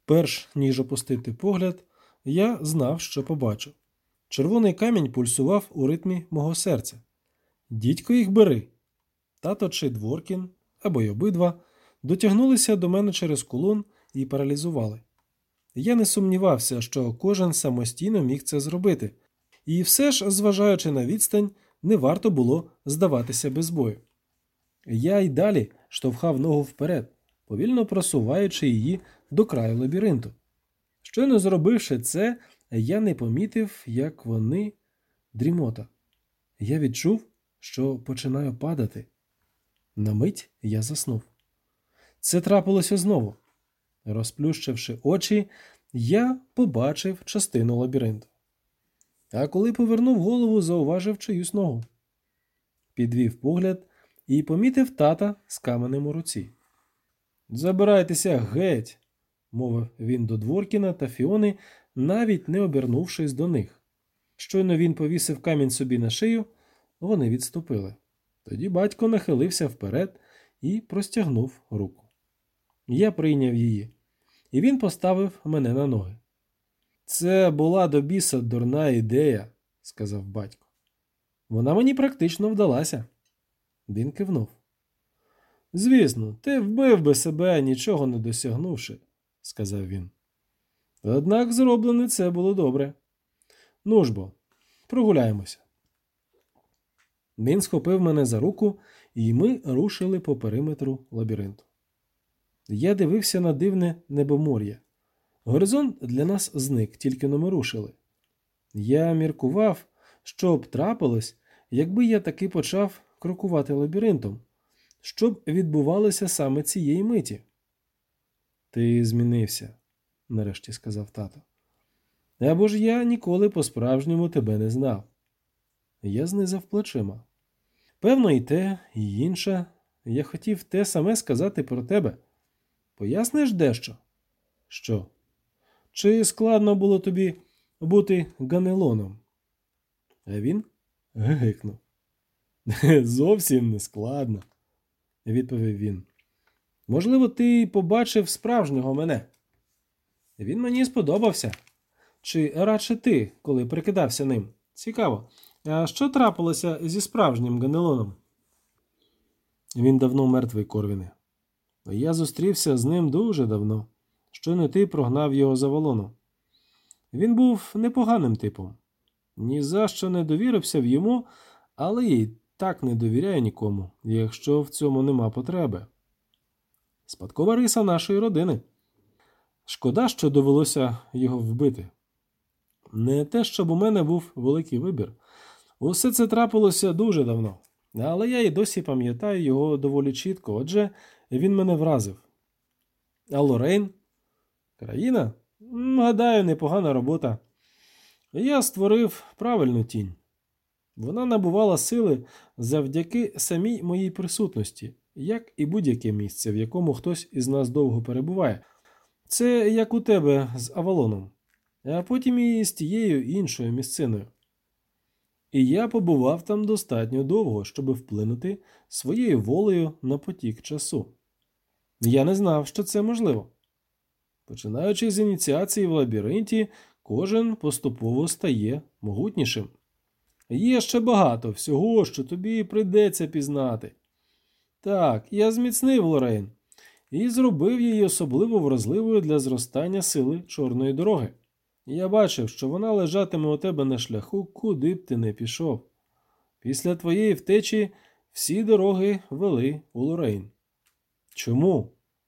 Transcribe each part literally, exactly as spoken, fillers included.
Перш ніж опустити погляд, я знав, що побачу. Червоний камінь пульсував у ритмі мого серця. «Дідько їх бери!» Тато чи Дворкін, або й обидва, дотягнулися до мене через кулон і паралізували. Я не сумнівався, що кожен самостійно міг це зробити. І все ж, зважаючи на відстань, не варто було здаватися без бою. Я й далі штовхав ногу вперед, повільно просуваючи її до краю лабіринту. Щойно зробивши це, я не помітив, як вони... Дрімота. Я відчув, що починаю падати. На мить я заснув. Це трапилося знову. Розплющивши очі, я побачив частину лабіринту. А коли повернув голову, зауважив чиюсь ногу. Підвів погляд і помітив тата з каменем у руці. «Забирайтеся геть!» – мовив він до Дворкіна та Фіони, навіть не обернувшись до них. Щойно він повісив камінь собі на шию, вони відступили. Тоді батько нахилився вперед і простягнув руку. Я прийняв її, і він поставив мене на ноги. «Це була до біса дурна ідея», – сказав батько. «Вона мені практично вдалася». Він кивнув. «Звісно, ти вбив би себе, нічого не досягнувши», – сказав він. «Однак зроблене це було добре. Ну ж бо, прогуляємося». Він схопив мене за руку, і ми рушили по периметру лабіринту. Я дивився на дивне небомор'я. Горизонт для нас зник, тільки но ми рушили. Я міркував, що б трапилось, якби я таки почав крокувати лабіринтом, що б відбувалося саме цієї миті. «Ти змінився», – нарешті сказав тато. «Або ж я ніколи по-справжньому тебе не знав». Я знизав плечима. «Певно, і те, і інше. Я хотів те саме сказати про тебе. Поясниш дещо?» «Що? Чи складно було тобі бути Ганелоном?» А він гигикнув. «Зовсім не складно», – відповів він. «Можливо, ти побачив справжнього мене. Він мені сподобався. Чи радше ти, коли прикидався ним? Цікаво, а що трапилося зі справжнім Ганелоном?» «Він давно мертвий, Корвіне. Я зустрівся з ним дуже давно. Щойно ти прогнав його з Авалону. Він був непоганим типом. Ні за що не довірився в йому, але й так не довіряю нікому, якщо в цьому нема потреби. Спадкова риса нашої родини. Шкода, що довелося його вбити. Не те, щоб у мене був великий вибір. Усе це трапилося дуже давно, але я й досі пам'ятаю його доволі чітко, отже, він мене вразив. А Лорейн? Країна? Гадаю, непогана робота. Я створив правильну тінь. Вона набувала сили завдяки самій моїй присутності, як і будь-яке місце, в якому хтось із нас довго перебуває. Це як у тебе з Авалоном, а потім і з тією іншою місциною. І я побував там достатньо довго, щоб вплинути своєю волею на потік часу. Я не знав, що це можливо. Починаючи з ініціації в лабіринті, кожен поступово стає могутнішим. Є ще багато всього, що тобі прийдеться пізнати. Так, я зміцнив Лорейн і зробив її особливо вразливою для зростання сили Чорної дороги. Я бачив, що вона лежатиме у тебе на шляху, куди б ти не пішов. Після твоєї втечі всі дороги вели у Лорейн. Чому?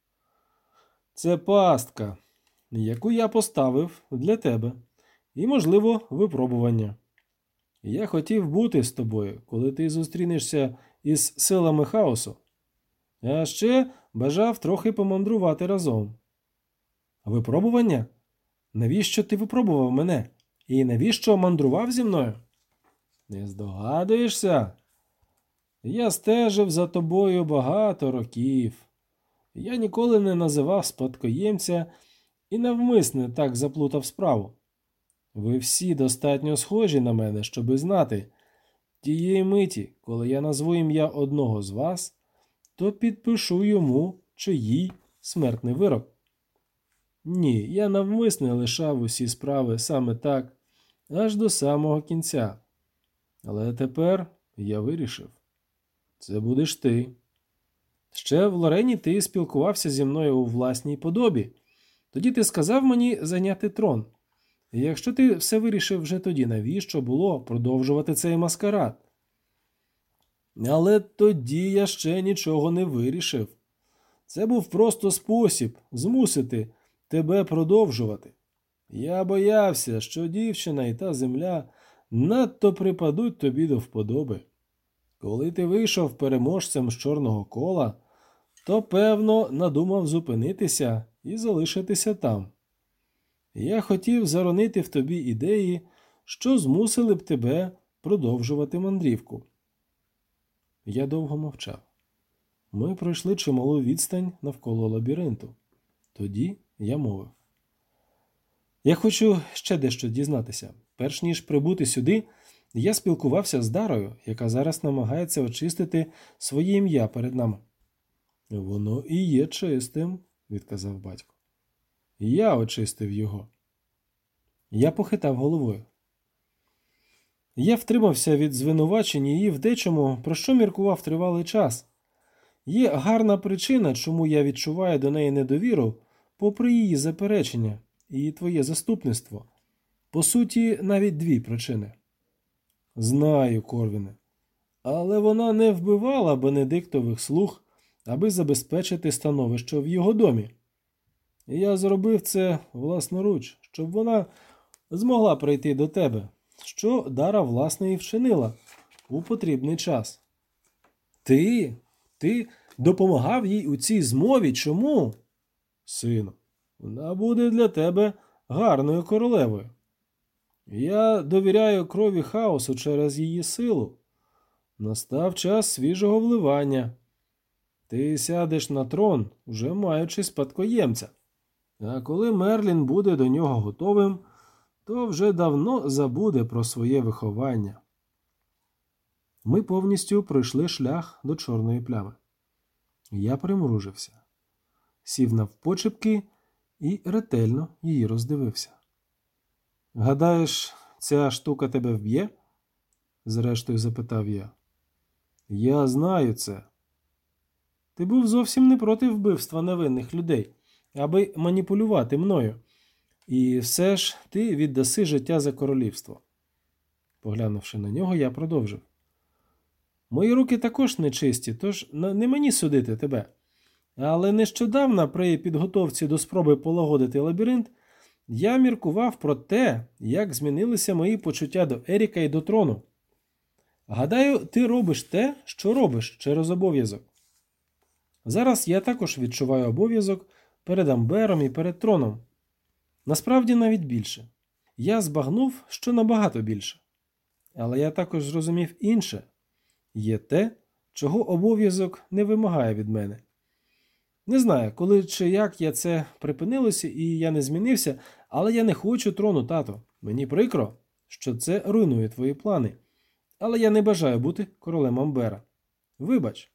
Це пастка, яку я поставив для тебе, і, можливо, випробування. Я хотів бути з тобою, коли ти зустрінешся із силами хаосу. А ще бажав трохи помандрувати разом. Випробування? Навіщо ти випробував мене? І навіщо мандрував зі мною? Не здогадуєшся? Я стежив за тобою багато років. Я ніколи не називав спадкоємця і навмисне так заплутав справу. Ви всі достатньо схожі на мене, щоби знати. Тієї миті, коли я назву ім'я одного з вас, то підпишу йому чи їй смертний вирок. Ні, я навмисне лишав усі справи саме так, аж до самого кінця. Але тепер я вирішив. Це будеш ти. Ще в Лорені ти спілкувався зі мною у власній подобі. Тоді ти сказав мені зайняти трон. І якщо ти все вирішив вже тоді, навіщо було продовжувати цей маскарад? Але тоді я ще нічого не вирішив. Це був просто спосіб змусити тебе продовжувати. Я боявся, що дівчина і та земля надто припадуть тобі до вподоби. Коли ти вийшов переможцем з чорного кола, то, певно, надумав зупинитися і залишитися там. Я хотів заронити в тобі ідеї, що змусили б тебе продовжувати мандрівку. Я довго мовчав. Ми пройшли чималу відстань навколо лабіринту. Тоді я мовив. Я хочу ще дещо дізнатися. Перш ніж прибути сюди, я спілкувався з Дарою, яка зараз намагається очистити своє ім'я перед нами. Воно і є чистим, відказав батько. Я очистив його. Я похитав головою. Я втримався від звинувачень її в дечому, про що міркував тривалий час. Є гарна причина, чому я відчуваю до неї недовіру, попри її заперечення і твоє заступництво. По суті, навіть дві причини. Знаю, Корвіне. Але вона не вбивала Бенедиктових слуг, аби забезпечити становище в його домі. Я зробив це власноруч, щоб вона змогла прийти до тебе, що Дара, власне, і вчинила у потрібний час. Ти? Ти допомагав їй у цій змові? Чому? Сину, вона буде для тебе гарною королевою. Я довіряю крові хаосу через її силу. Настав час свіжого вливання. Ти сядеш на трон, уже маючи спадкоємця. А коли Мерлін буде до нього готовим, то вже давно забуде про своє виховання. Ми повністю пройшли шлях до чорної плями. Я примружився, сів навпочепки і ретельно її роздивився. «Гадаєш, ця штука тебе вб'є?» – зрештою запитав я. «Я знаю це. Ти був зовсім не проти вбивства невинних людей, аби маніпулювати мною. І все ж ти віддаси життя за королівство». Поглянувши на нього, я продовжив. «Мої руки також нечисті, тож не мені судити тебе. Але нещодавно при підготовці до спроби полагодити лабіринт я міркував про те, як змінилися мої почуття до Еріка і до трону. Гадаю, ти робиш те, що робиш через обов'язок. Зараз я також відчуваю обов'язок перед Амбером і перед троном. Насправді навіть більше. Я збагнув, що набагато більше. Але я також зрозумів інше. Є те, чого обов'язок не вимагає від мене. Не знаю, коли чи як я це припинилося і я не змінився, але я не хочу трону, тато. Мені прикро, що це руйнує твої плани. Але я не бажаю бути королем Амбера. Вибач.